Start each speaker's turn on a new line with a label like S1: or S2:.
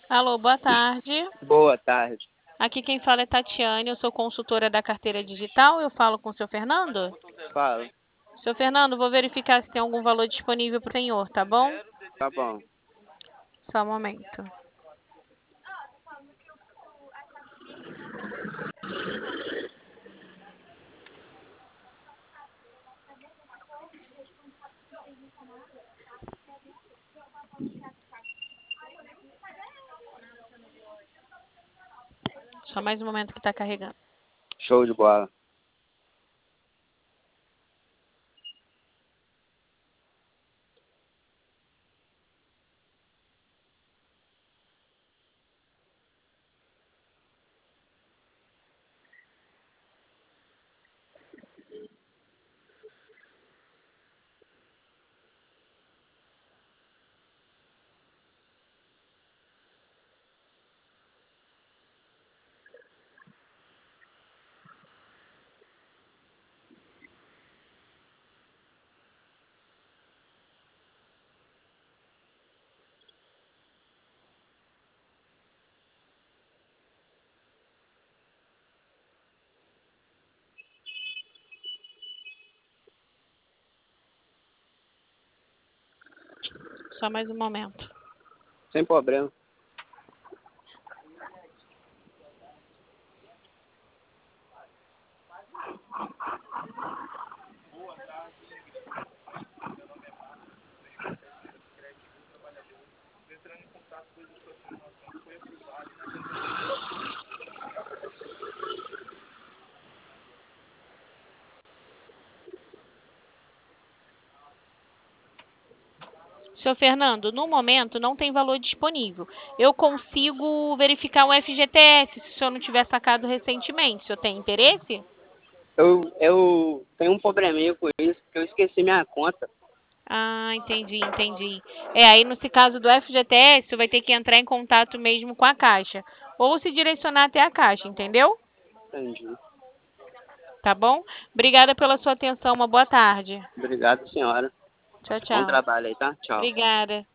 S1: Alô, boa tarde.
S2: Boa tarde.
S1: Aqui quem fala é Tatiane, eu sou consultora da carteira digital. Eu falo com o seu Fernando?
S2: Fala.
S1: Seu Fernando, vou verificar se tem algum valor disponível para o senhor, tá bom?
S2: Tá bom.
S1: Só um momento. Só mais um momento que está carregando.
S2: Show de bola.
S1: Só mais um momento.
S2: Sem problema.
S1: Seu Fernando, no momento não tem valor disponível. Eu consigo verificar o FGTS se o senhor não tiver sacado recentemente. O senhor tem interesse?
S2: Eu tenho um probleminha com isso, porque eu esqueci minha conta.
S1: Ah, entendi. Aí nesse caso do FGTS, você vai ter que entrar em contato mesmo com a Caixa. Ou se direcionar até a Caixa, entendeu?
S2: Entendi.
S1: Tá bom? Obrigada pela sua atenção. Uma boa tarde.
S2: Obrigado, senhora. Bom
S1: Tchau.
S2: trabalho aí, tá? Tchau.
S1: Obrigada.